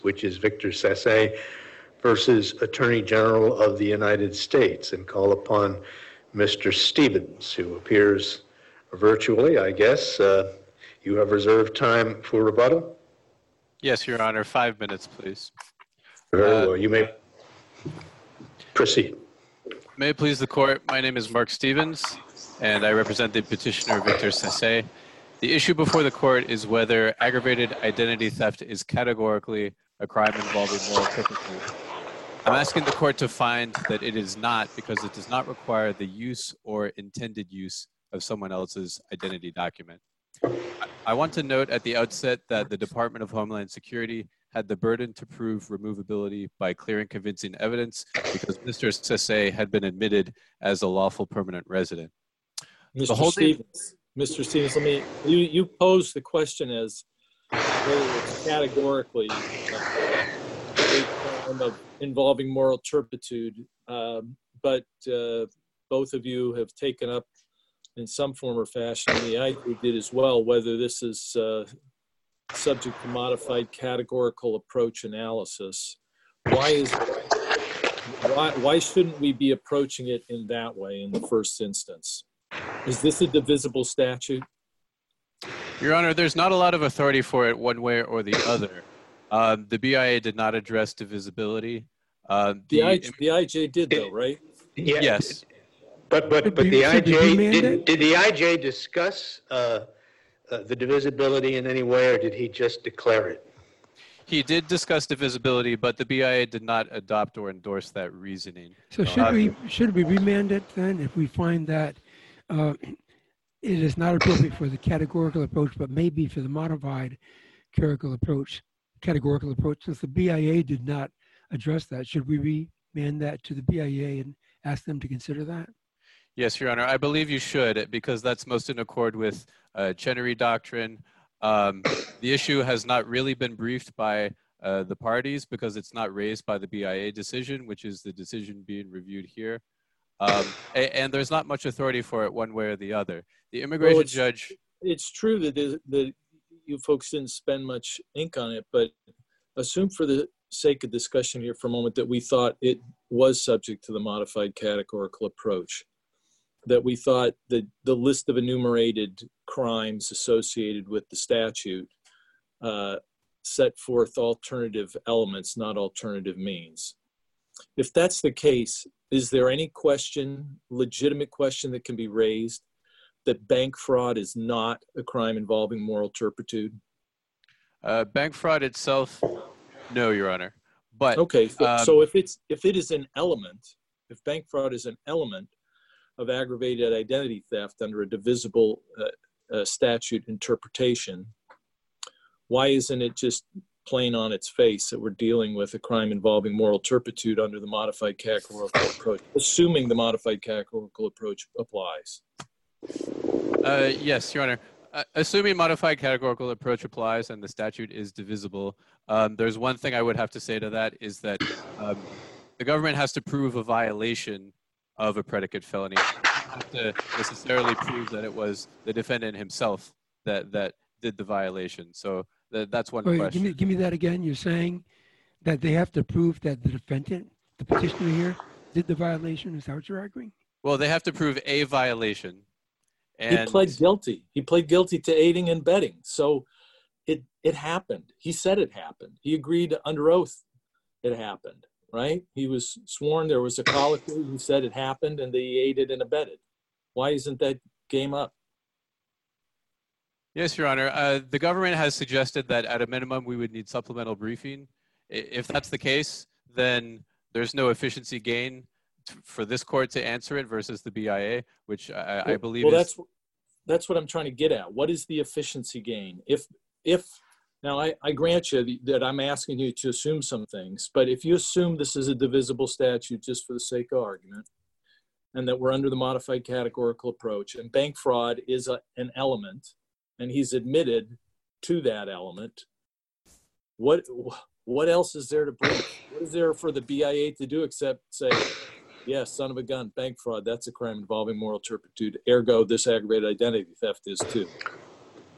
which is Victor Sase versus Attorney General of the United States, and call upon Mr. Stevens, who appears virtually, I guess. You have reserved time for rebuttal? Yes, Your Honor. 5 minutes, please. Very well. You may proceed. May it please the Court, my name is Mark Stevens, and I represent the petitioner Victor Sase. The issue before the Court is whether aggravated identity theft is categorically a crime involving moral turpitude. I'm asking the Court to find that it is not, because it does not require the use or intended use of someone else's identity document. I want to note at the outset that the Department of Homeland Security had the burden to prove removability by clear and convincing evidence because Mr. Sase had been admitted as a lawful permanent resident. Mr. Stevens, you posed the question as whether it's categorically a crime of involving moral turpitude, but both of you have taken up in some form or fashion, and the IJ did as well, whether this is subject to modified categorical approach analysis. Why shouldn't we be approaching it in that way in the first instance? Is this a divisible statute? Your Honor, there's not a lot of authority for it one way or the other. The BIA did not address divisibility. The IJ did though, right? Yeah. Yes. But the IJ, did the IJ discuss the divisibility in any way, or did he just declare it? He did discuss divisibility, but the BIA did not adopt or endorse that reasoning. So should we remand it then if we find that it is not appropriate for the categorical approach, but maybe for the modified categorical approach, since the BIA did not address that? Should we remand that to the BIA and ask them to consider that? Yes, Your Honor. I believe you should, because that's most in accord with Chenery Doctrine. The issue has not really been briefed by the parties because it's not raised by the BIA decision, which is the decision being reviewed here. And there's not much authority for it one way or the other. The immigration judge... It's true that you folks didn't spend much ink on it, but assume for the sake of discussion here for a moment that we thought it was subject to the modified categorical approach, that we thought that the list of enumerated crimes associated with the statute set forth alternative elements, not alternative means. If that's the case, is there any question, legitimate question that can be raised that bank fraud is not a crime involving moral turpitude? Bank fraud itself, no, Your Honor. But okay, so if it is an element, if bank fraud is an element of aggravated identity theft under a divisible statute interpretation, why isn't it just plain on its face that we're dealing with a crime involving moral turpitude under the modified categorical approach, assuming the modified categorical approach applies? Yes, Your Honor. Assuming modified categorical approach applies and the statute is divisible, there's one thing I would have to say to that is that the government has to prove a violation of a predicate felony. You have to necessarily prove that it was the defendant himself that did the violation. So that's one question. Give me that again. You're saying that they have to prove that the defendant, the petitioner here, did the violation. Is that what you're arguing? Well, they have to prove a violation. And he pled guilty. He pled guilty to aiding and abetting. So it happened. He said it happened. He agreed under oath it happened, right? He was sworn. There was a colloquy. He said it happened and they aided and abetted. Why isn't that game up? Yes, Your Honor. The government has suggested that at a minimum we would need supplemental briefing. If that's the case, then there's no efficiency gain for this court to answer it versus the BIA, which I believe is... That's what I'm trying to get at. What is the efficiency gain? Now, I grant you that I'm asking you to assume some things, but if you assume this is a divisible statute just for the sake of argument, and that we're under the modified categorical approach, and bank fraud is an element, and he's admitted to that element, what else is there to brief? What is there for the BIA to do except say, yes, son of a gun, bank fraud, that's a crime involving moral turpitude. Ergo, this aggravated identity theft is too.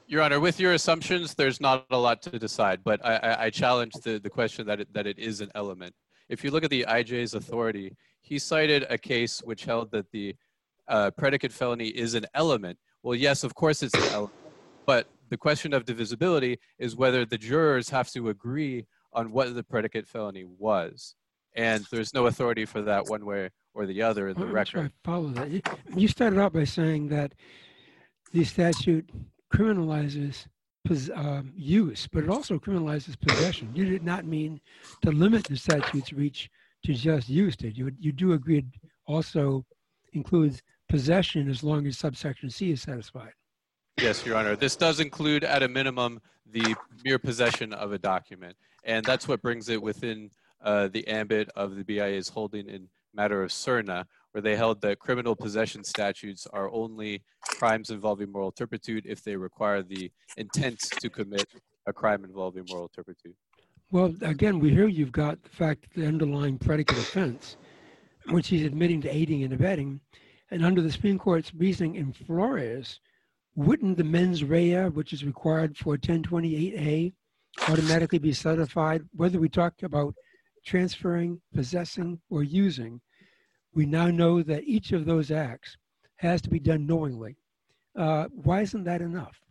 Your Honor, with your assumptions, there's not a lot to decide, but I challenge the question that it is an element. If you look at the IJ's authority, he cited a case which held that the predicate felony is an element. Well, yes, of course it's an element, but the question of divisibility is whether the jurors have to agree on what the predicate felony was. And there's no authority for that one way or the other in the I'm record. sure I follow that. You started out by saying that the statute criminalizes use, but it also criminalizes possession. You did not mean to limit the statute's reach to just use, did you? You do agree it also includes possession as long as subsection C is satisfied. Yes, Your Honor. This does include, at a minimum, the mere possession of a document. And that's what brings it within the ambit of the BIA's holding in matter of Cerna, where they held that criminal possession statutes are only crimes involving moral turpitude if they require the intent to commit a crime involving moral turpitude. Well, again, we hear you've got the fact that the underlying predicate offense, which he's admitting to aiding and abetting, and under the Supreme Court's reasoning in Flores, wouldn't the mens rea, which is required for 1028A, automatically be satisfied, whether we talk about transferring, possessing, or using? We now know that each of those acts has to be done knowingly. Why isn't that enough?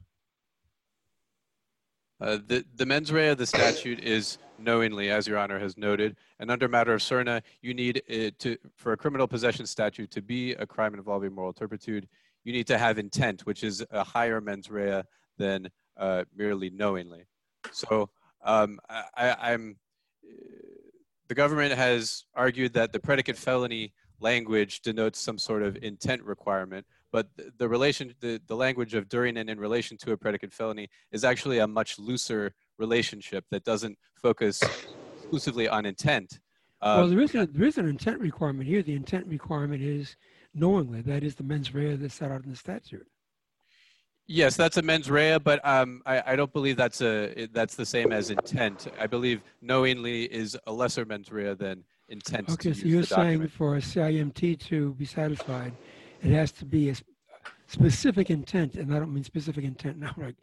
The mens rea of the statute is knowingly, as Your Honor has noted, and under matter of Cerna, you need for a criminal possession statute to be a crime involving moral turpitude, you need to have intent, which is a higher mens rea than merely knowingly. So the government has argued that the predicate felony language denotes some sort of intent requirement, but the language of during and in relation to a predicate felony is actually a much looser relationship that doesn't focus exclusively on intent. Well, there is an intent requirement here. The intent requirement is knowingly. That is the mens rea that's set out in the statute. Yes, that's a mens rea, but I don't believe that's the same as intent. I believe knowingly is a lesser mens rea than intent. Okay, so you're saying for a CIMT to be satisfied, it has to be a specific intent, and I don't mean specific intent now, right?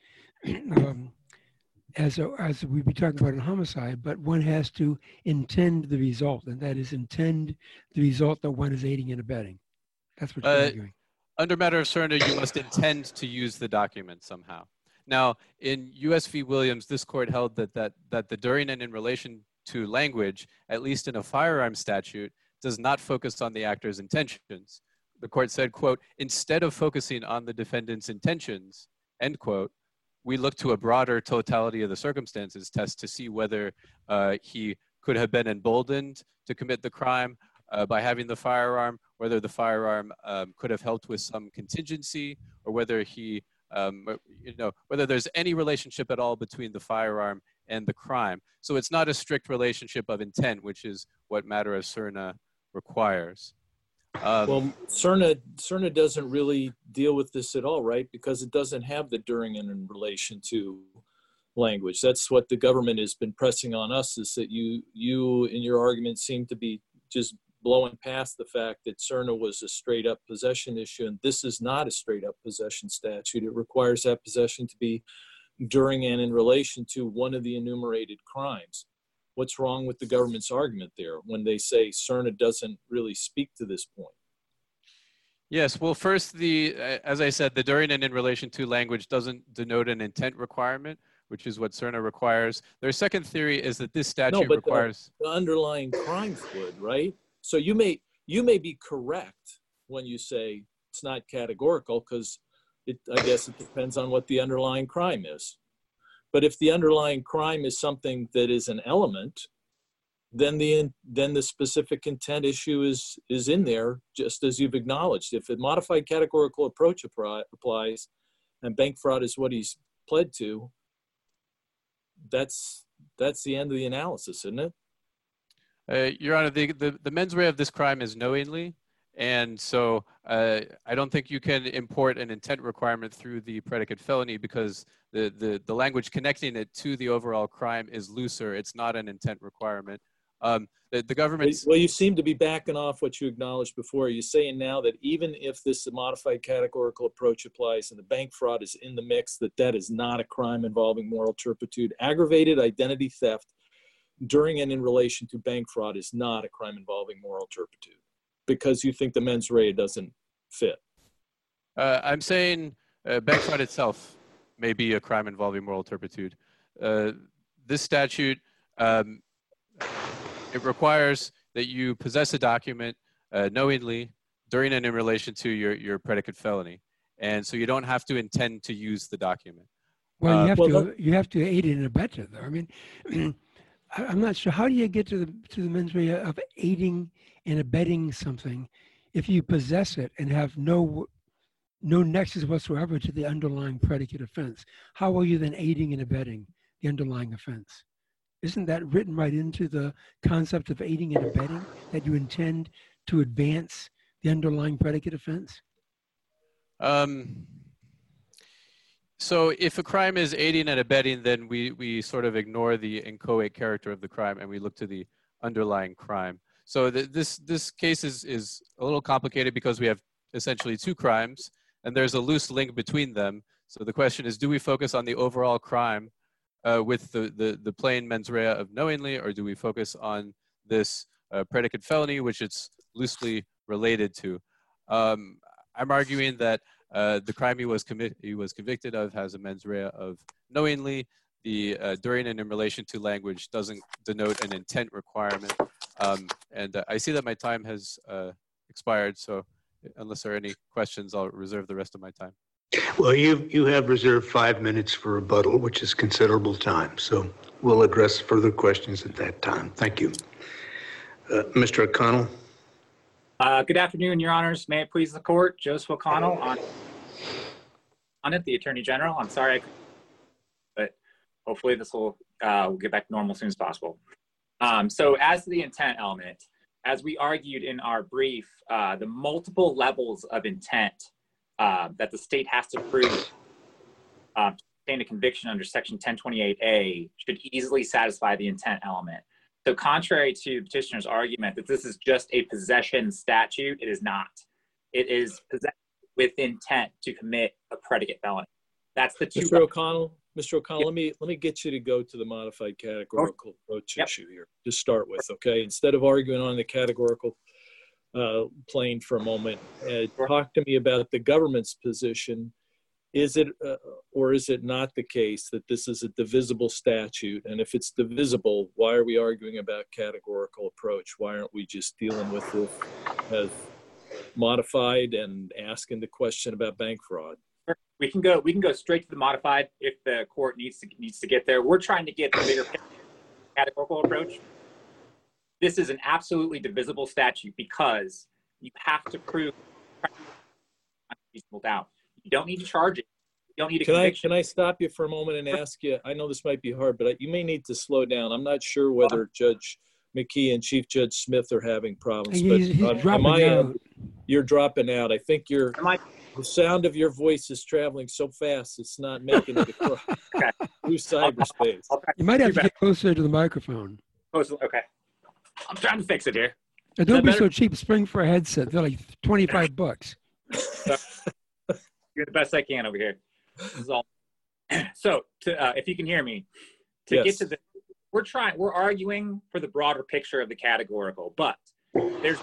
As we'd be talking about in homicide, but one has to intend the result, and that is intend the result that one is aiding and abetting. That's what you're arguing. Under matter of Cerna, you must intend to use the document somehow. Now, in U.S. v. Williams, this court held that the during and in relation to language, at least in a firearm statute, does not focus on the actor's intentions. The court said, quote, instead of focusing on the defendant's intentions, end quote, we look to a broader totality of the circumstances test to see whether he could have been emboldened to commit the crime by having the firearm, whether the firearm could have helped with some contingency, or whether he, whether there's any relationship at all between the firearm and the crime. So it's not a strict relationship of intent, which is what matter of Cerna requires. Well, Cerna doesn't really deal with this at all, right? Because it doesn't have the during and in relation to language. That's what the government has been pressing on us, is that you in your argument seem to be just blowing past the fact that Cerna was a straight up possession issue, and this is not a straight up possession statute. It requires that possession to be during and in relation to one of the enumerated crimes. What's wrong with the government's argument there when they say Cerna doesn't really speak to this point? Yes, well, first, as I said, the during and in relation to language doesn't denote an intent requirement, which is what Cerna requires. Their second theory is that this statute requires... the underlying crimes would, right? So you may be correct when you say it's not categorical, because I guess it depends on what the underlying crime is. But if the underlying crime is something that is an element, then the specific intent issue is in there, just as you've acknowledged. If a modified categorical approach applies, and bank fraud is what he's pled to, that's the end of the analysis, isn't it? Your Honor, the mens rea of this crime is knowingly, and so I don't think you can import an intent requirement through the predicate felony, because the language connecting it to the overall crime is looser. It's not an intent requirement The government's Well, you seem to be backing off what you acknowledged before. You're saying now that even if this modified categorical approach applies and the bank fraud is in the mix, that is not a crime involving moral turpitude. Aggravated identity theft during and in relation to bank fraud is not a crime involving moral turpitude because you think the mens rea doesn't fit. I'm saying bank fraud itself may be a crime involving moral turpitude. This statute, it requires that you possess a document knowingly during and in relation to your predicate felony. And so you don't have to intend to use the document. Well, you have to aid and abet it, though. I mean, I'm not sure. How do you get to the mens rea of aiding and abetting something if you possess it and have no nexus whatsoever to the underlying predicate offense? How are you then aiding and abetting the underlying offense? Isn't that written right into the concept of aiding and abetting, that you intend to advance the underlying predicate offense? So if a crime is aiding and abetting, then we sort of ignore the inchoate character of the crime and we look to the underlying crime. So this case is a little complicated because we have essentially two crimes and there's a loose link between them. So the question is, do we focus on the overall crime with the plain mens rea of knowingly, or do we focus on this predicate felony, which it's loosely related to? I'm arguing that the crime he was convicted of has a mens rea of knowingly. The during and in relation to language doesn't denote an intent requirement. And I see that my time has expired, so unless there are any questions, I'll reserve the rest of my time. Well, you have reserved 5 minutes for rebuttal, which is considerable time. So we'll address further questions at that time. Thank you. Mr. O'Connell. Good afternoon, Your Honors. May it please the court, Joseph O'Connell on it, the Attorney General. I'm sorry, but hopefully this will we'll get back to normal as soon as possible. So as to the intent element, as we argued in our brief, the multiple levels of intent that the state has to prove to obtain a conviction under Section 1028A should easily satisfy the intent element. So contrary to petitioner's argument that this is just a possession statute, it is not. It is possession with intent to commit a predicate felony. That's the two. Mr. O'Connell, yep. let me get you to go to the modified categorical approach issue here to start with, okay? Instead of arguing on the categorical plane for a moment, talk to me about the government's position. Is it or is it not the case that this is a divisible statute? And if it's divisible, why are we arguing about categorical approach? Why aren't we just dealing with it as modified and asking the question about bank fraud? We can go straight to the modified if the court needs to get there. We're trying to get the bigger categorical approach. This is an absolutely divisible statute because you have to prove reasonable doubt. You don't need to charge it. You don't need a conviction. Can I stop you for a moment and ask you, I know this might be hard, but you may need to slow down. I'm not sure whether Judge McKee and Chief Judge Smith are having problems. He's but you're dropping out. I think the sound of your voice is traveling so fast, it's not making it across through cyberspace. You might have to get closer to the microphone. Okay. I'm trying to fix it here. And don't be so cheap. Spring for a headset. They're like $25. You're the best I can over here. This is all. So, if you can hear me, get to the, we're arguing for the broader picture of the categorical, but the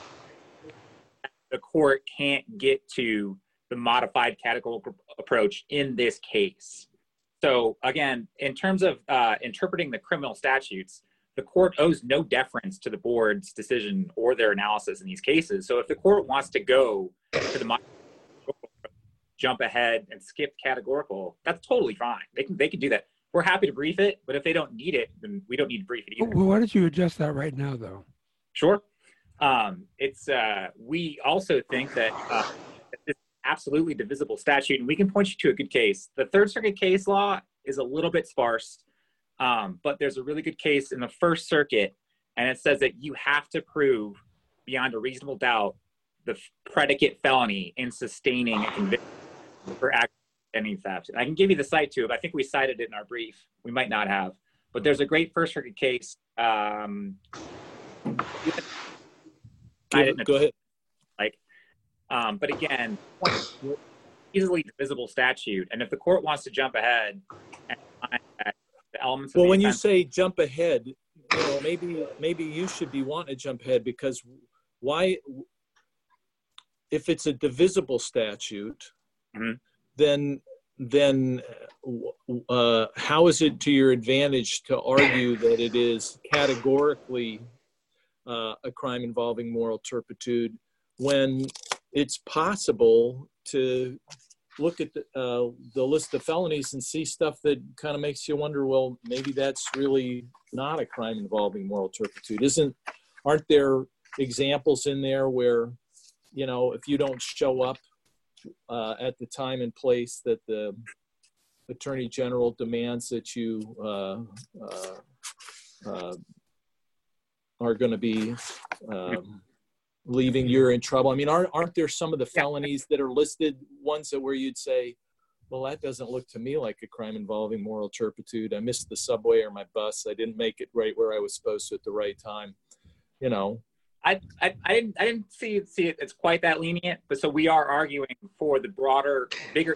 court can't get to the modified categorical approach in this case. So again, in terms of interpreting the criminal statutes, the court owes no deference to the board's decision or their analysis in these cases. So if the court wants to go to the jump ahead and skip categorical, that's totally fine. They can do that. We're happy to brief it, but if they don't need it, then we don't need to brief it either. Well, why don't you adjust that right now, though? Sure. We also think that it's absolutely divisible statute, and we can point you to a good case. The Third Circuit case law is a little bit sparse, but there's a really good case in the First Circuit, and it says that you have to prove beyond a reasonable doubt the predicate felony in sustaining a conviction for identity theft. And I can give you the cite to it. I think we cited it in our brief. We might not have, but there's a great First Circuit case. Go ahead. But again, easily divisible statute, and if the court wants to jump ahead and find that the elements of Well, the when you offense, say jump ahead, maybe you should be wanting to jump ahead, because why? If it's a divisible statute, then how is it to your advantage to argue that it is categorically a crime involving moral turpitude when it's possible to look at the list of felonies and see stuff that kind of makes you wonder, well, maybe that's really not a crime involving moral turpitude? Aren't there examples in there where, if you don't show up at the time and place that the Attorney General demands that you are going to be leaving, you're in trouble? I mean, aren't there some of the felonies that are listed, ones that where you'd say, well, that doesn't look to me like a crime involving moral turpitude. I missed the subway or my bus. I didn't make it right where I was supposed to at the right time. I didn't see it. It's quite that lenient, but so we are arguing for the broader, bigger,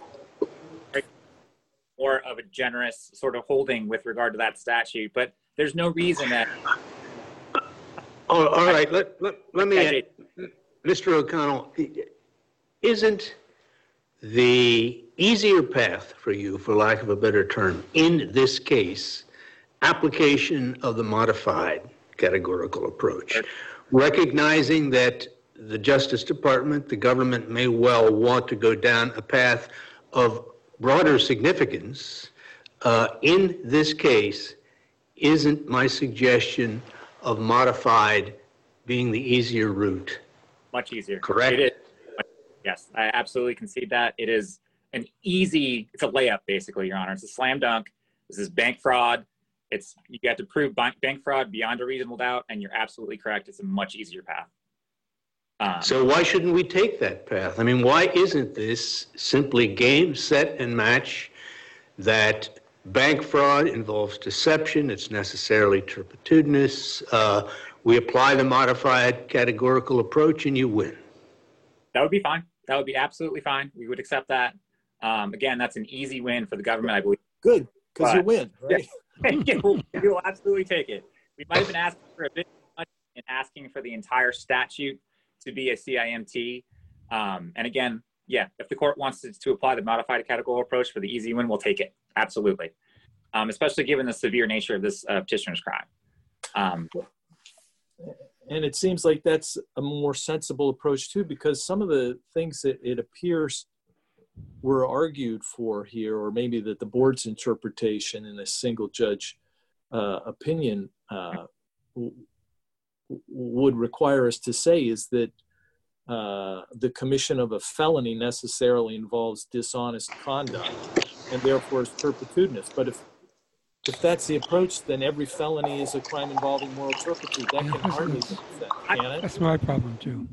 more of a generous sort of holding with regard to that statute. But there's no reason that. All right. Let me, Mr. O'Connell, isn't the easier path for you, for lack of a better term, in this case, application of the modified categorical approach, recognizing that the Justice Department, the government may well want to go down a path of broader significance? In this case, isn't my suggestion of modified being the easier route? Much easier. Correct? It is. Yes, I absolutely concede that. It is it's a layup, basically, Your Honor. It's a slam dunk. This is bank fraud. You have to prove bank fraud beyond a reasonable doubt, and you're absolutely correct. It's a much easier path. So why shouldn't we take that path? I mean, why isn't this simply game, set, and match, that bank fraud involves deception, it's necessarily turpitudinous, we apply the modified categorical approach and you win? That would be fine. That would be absolutely fine. We would accept that. Again, that's an easy win for the government, I believe. Good, because you win, right? Yeah, we'll absolutely take it. We might have been asking for a bit much and asking for the entire statute to be a CIMT. And again, if the court wants to apply the modified categorical approach for the easy win, we'll take it. Absolutely. Especially given the severe nature of this petitioner's crime. And it seems like that's a more sensible approach too, because some of the things that it appears were argued for here, or maybe that the board's interpretation in a single judge opinion would require us to say, is that the commission of a felony necessarily involves dishonest conduct and therefore is turpitudinous. But if that's the approach, then every felony is a crime involving moral turpitude. That can hardly be that, can it? That's my problem too.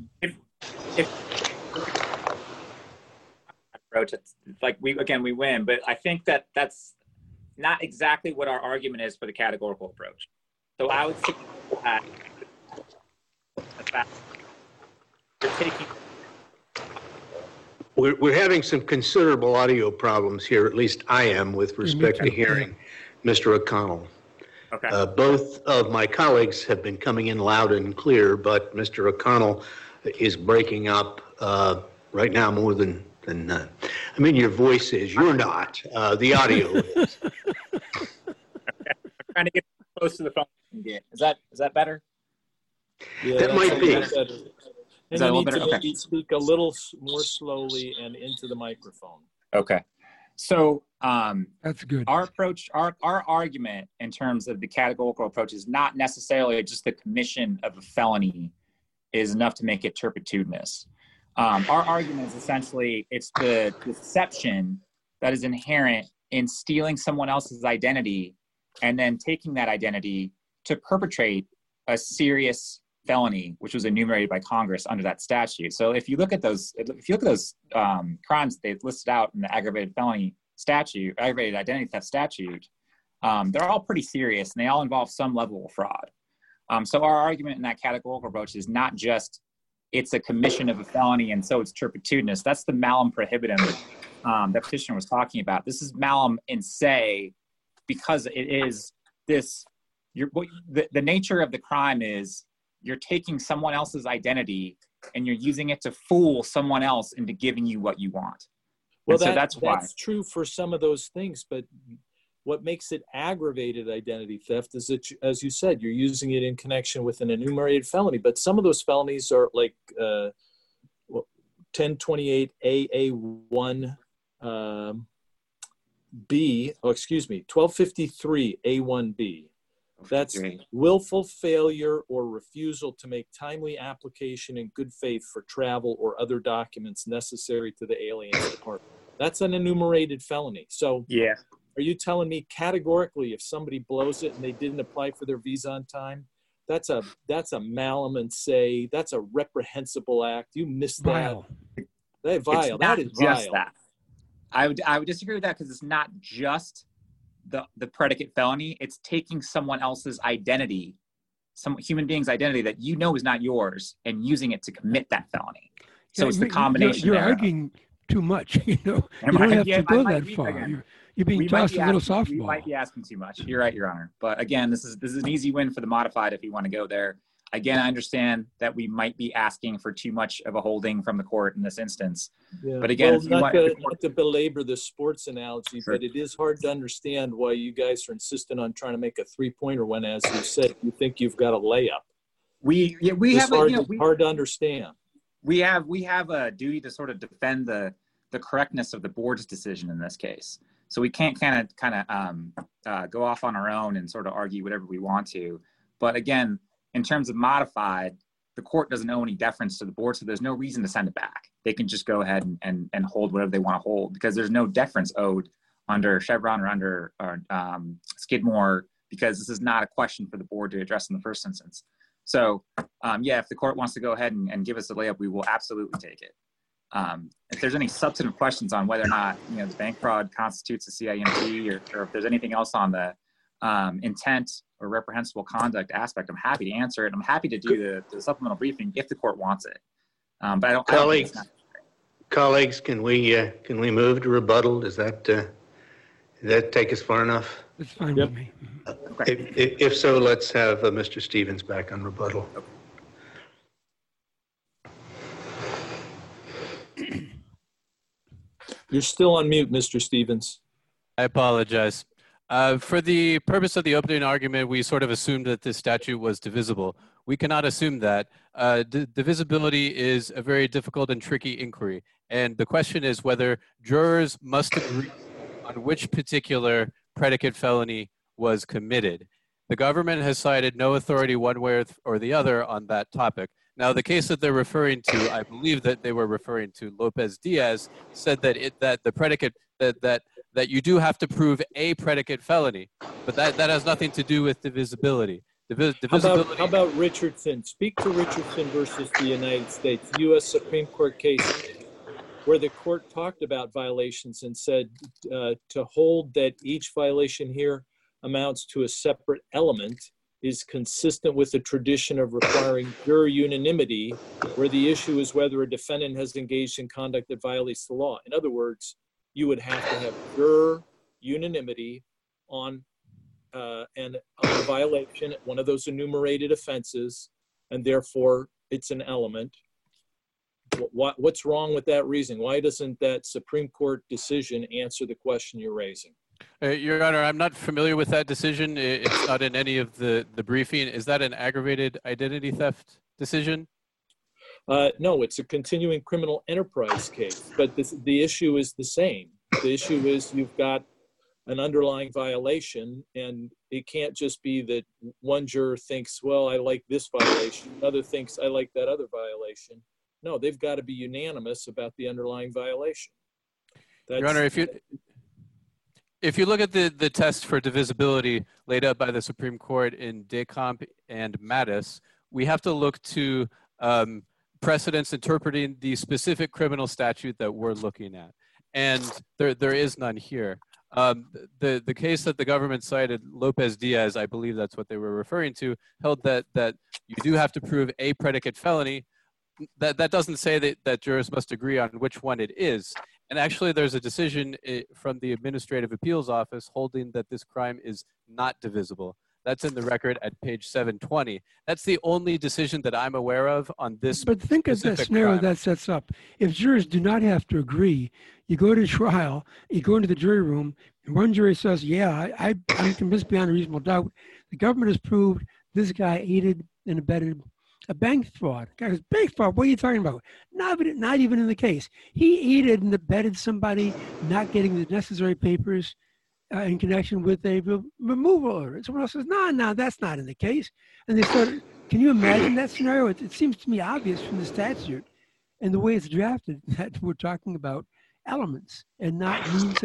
Approach, it's like we win, but I think that's not exactly what our argument is for the categorical approach. So I would say that you're taking. We're having some considerable audio problems here, at least I am, with respect to hearing Mr. O'Connell. Okay. Both of my colleagues have been coming in loud and clear, but Mr. O'Connell is breaking up right now more than I mean, your voice is. You're not. The audio is. Okay. I'm trying to get close to the phone again. Is that better? Yeah, that might be. And you need to maybe speak a little more slowly and into the microphone. Okay. So that's good. Our approach, our argument in terms of the categorical approach is not necessarily just the commission of a felony is enough to make it turpitudinous. Our argument is essentially it's the deception that is inherent in stealing someone else's identity and then taking that identity to perpetrate a serious felony, which was enumerated by Congress under that statute. So if you look at those crimes they've listed out in the aggravated felony statute, aggravated identity theft statute, they're all pretty serious and they all involve some level of fraud. So our argument in that categorical approach is not just it's a commission of a felony and so it's turpitudinous. That's the malum prohibitum that petitioner was talking about. This is malum in se because it is this, the nature of the crime is you're taking someone else's identity and you're using it to fool someone else into giving you what you want. Well, so that's why. That's true for some of those things, but what makes it aggravated identity theft is that, as you said, you're using it in connection with an enumerated felony. But some of those felonies are like 1028 AA1 B, 1253 A1B. That's willful failure or refusal to make timely application in good faith for travel or other documents necessary to the alien's department. That's an enumerated felony. So yeah. Are you telling me categorically if somebody blows it and they didn't apply for their visa on time, that's a malum and say, that's a reprehensible act. You missed that. That vile. That is vile. That. I would disagree with that because it's not just the predicate felony. It's taking someone else's identity, some human being's identity that you know is not yours, and using it to commit that felony. So it's the combination. You're arguing too much. You know, you don't have to go that far. You're being tossed a little softball. We might be asking too much. You're right, Your Honor. But again, this is an easy win for the modified if you want to go there. Again, I understand that we might be asking for too much of a holding from the court in this instance. Yeah. But again, well, not to belabor the sports analogy, sure. But it is hard to understand why you guys are insistent on trying to make a three-pointer when, as you said, you think you've got a layup. Hard to understand. We have a duty to sort of defend the correctness of the board's decision in this case. So we can't kind of go off on our own and sort of argue whatever we want to. But again, in terms of modified, the court doesn't owe any deference to the board, so there's no reason to send it back. They can just go ahead and hold whatever they want to hold because there's no deference owed under Chevron or under Skidmore because this is not a question for the board to address in the first instance. So, if the court wants to go ahead and give us a layup, we will absolutely take it. If there's any substantive questions on whether or not the bank fraud constitutes a CIMT or if there's anything else on the intent or reprehensible conduct aspect, I'm happy to answer it. I'm happy to do the supplemental briefing if the court wants it. But I don't. Colleagues, can we move to rebuttal? Does that take us far enough? It's fine with me. Okay. If so, let's have Mr. Stevens back on rebuttal. Okay. You're still on mute, Mr. Stevens. I apologize. For the purpose of the opening argument, we sort of assumed that this statute was divisible. We cannot assume that. Divisibility is a very difficult and tricky inquiry. And the question is whether jurors must agree on which particular predicate felony was committed. The government has cited no authority one way or the other on that topic. Now, the case that they're referring to, I believe that they were referring to Lopez Diaz, said that the predicate that you do have to prove a predicate felony, but that has nothing to do with divisibility. How about Richardson? Speak to Richardson versus the United States, U.S. Supreme Court case, where the court talked about violations and said to hold that each violation here amounts to a separate element is consistent with the tradition of requiring juror unanimity, where the issue is whether a defendant has engaged in conduct that violates the law. In other words, you would have to have juror unanimity on a violation, one of those enumerated offenses, and therefore it's an element. What's wrong with that reasoning? Why doesn't that Supreme Court decision answer the question you're raising? Your Honor, I'm not familiar with that decision. It's not in any of the briefing. Is that an aggravated identity theft decision? No, it's a continuing criminal enterprise case, but the issue is the same. The issue is you've got an underlying violation, and it can't just be that one juror thinks, well, I like this violation, another thinks I like that other violation. No, they've got to be unanimous about the underlying violation. Your Honor, if you look at the test for divisibility laid out by the Supreme Court in Decomp and Mattis, we have to look to precedents interpreting the specific criminal statute that we're looking at. And there is none here. The case that the government cited, Lopez Diaz, I believe that's what they were referring to, held that you do have to prove a predicate felony. That doesn't say that jurors must agree on which one it is. And actually, there's a decision from the Administrative Appeals Office holding that this crime is not divisible. That's in the record at page 720. That's the only decision that I'm aware of on this. But think of the scenario that sets up. If jurors do not have to agree, you go to trial, you go into the jury room, and one jury says, yeah, I'm convinced beyond a reasonable doubt the government has proved this guy aided and abetted a bank fraud. Guy goes, bank fraud, what are you talking about? Not even in the case. He aided and abetted somebody not getting the necessary papers in connection with a removal order. Someone else says, no, that's not in the case. And they start, can you imagine that scenario? It seems to me obvious from the statute and the way it's drafted that we're talking about elements and not means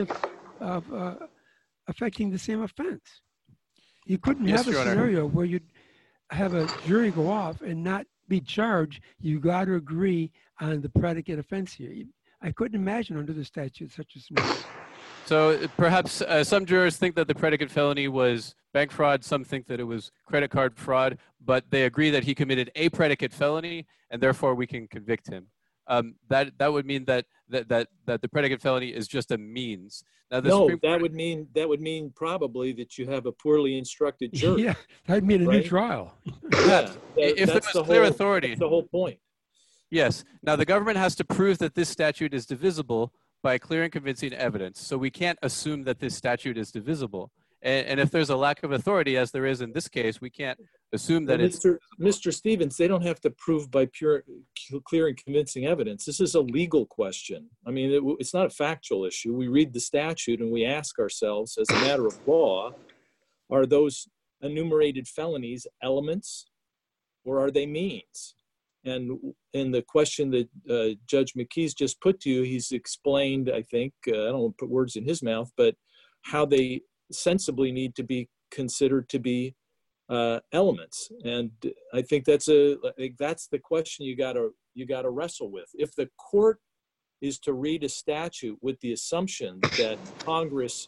of affecting the same offense. You couldn't have a scenario where you'd have a jury go off and not be charged. You got to agree on the predicate offense here. I couldn't imagine under the statute such a scenario. So perhaps some jurors think that the predicate felony was bank fraud. Some think that it was credit card fraud, but they agree that he committed a predicate felony, and therefore we can convict him. That would mean that the predicate felony is just a means. Now, that would mean probably that you have a poorly instructed jury. Yeah, that'd mean a new trial. Yeah, if there was clear authority. That's the whole point. Yes. Now the government has to prove that this statute is divisible by clear and convincing evidence. So we can't assume that this statute is divisible. And if there's a lack of authority, as there is in this case, we can't assume that it's Mr. Stevens, they don't have to prove by clear and convincing evidence. This is a legal question. I mean, it's not a factual issue. We read the statute and we ask ourselves, as a matter of law, are those enumerated felonies elements or are they means? And in the question that Judge McKee's just put to you, he's explained, I think, I don't want to put words in his mouth, but how they sensibly need to be considered to be elements. And I think that's the question you gotta wrestle with. If the court is to read a statute with the assumption that Congress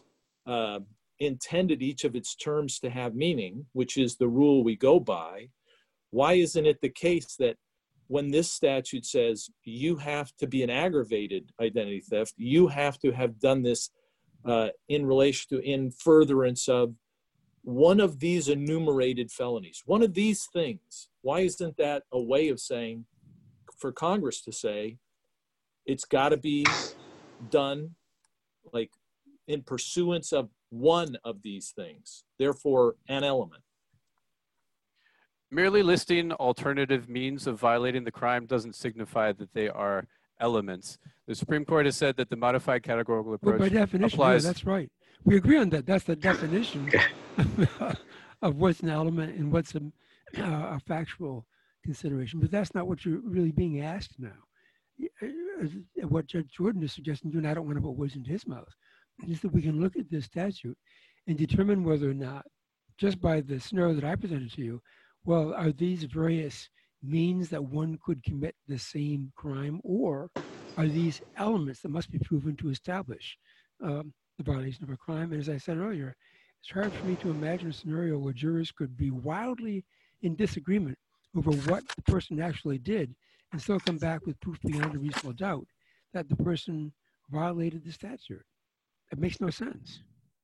intended each of its terms to have meaning, which is the rule we go by, why isn't it the case that when this statute says you have to be an aggravated identity theft, you have to have done this in relation to, in furtherance of one of these enumerated felonies, one of these things? Why isn't that a way of saying, for Congress to say, it's got to be done like in pursuance of one of these things, therefore an element? Merely listing alternative means of violating the crime doesn't signify that they are elements. The Supreme Court has said that the modified categorical approach by definition, applies. Yeah, that's right. We agree on that. That's the definition of what's an element and what's a factual consideration. But that's not what you're really being asked now. What Judge Jordan is suggesting, and I don't want to put words into his mouth, is that we can look at this statute and determine whether or not, just by the scenario that I presented to you, well, are these various means that one could commit the same crime, or are these elements that must be proven to establish the violation of a crime? And as I said earlier, it's hard for me to imagine a scenario where jurors could be wildly in disagreement over what the person actually did and still come back with proof beyond a reasonable doubt that the person violated the statute. It makes no sense.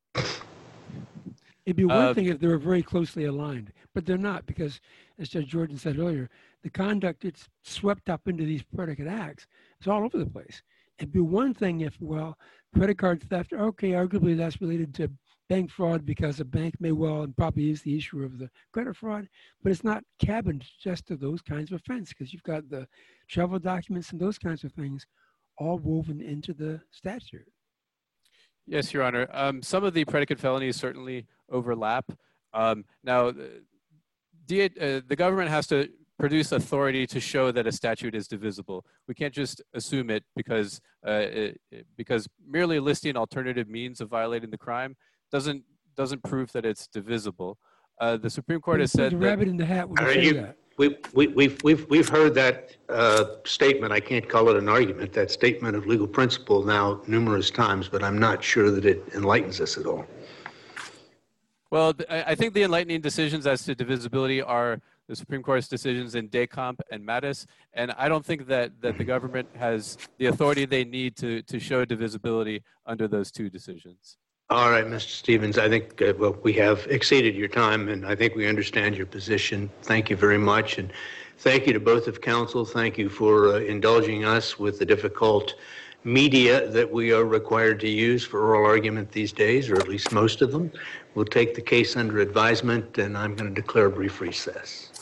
It'd be one thing if they were very closely aligned, but they're not, because as Judge Jordan said earlier, the conduct it's swept up into these predicate acts. It's all over the place. It'd be one thing if, well, credit card theft, okay, arguably that's related to bank fraud because a bank may well and probably is the issue of the credit fraud, but it's not cabined just to those kinds of offense, because you've got the travel documents and those kinds of things all woven into the statute. Yes, Your Honor. Some of the predicate felonies certainly overlap. Now, the government has to produce authority to show that a statute is divisible. We can't just assume it because merely listing alternative means of violating the crime doesn't prove that it's divisible. The Supreme Court has said the rabbit in the hat when you say that. We've heard that statement. I can't call it an argument, that statement of legal principle now numerous times, but I'm not sure that it enlightens us at all. Well, I think the enlightening decisions as to divisibility are the Supreme Court's decisions in Descamps and Mattis, and I don't think that the government has the authority they need to show divisibility under those two decisions. All right, Mr. Stevens, I think well, we have exceeded your time, and I think we understand your position. Thank you very much, and thank you to both of counsel. Thank you for indulging us with the difficult media that we are required to use for oral argument these days, or at least most of them. We'll take the case under advisement, and I'm going to declare a brief recess.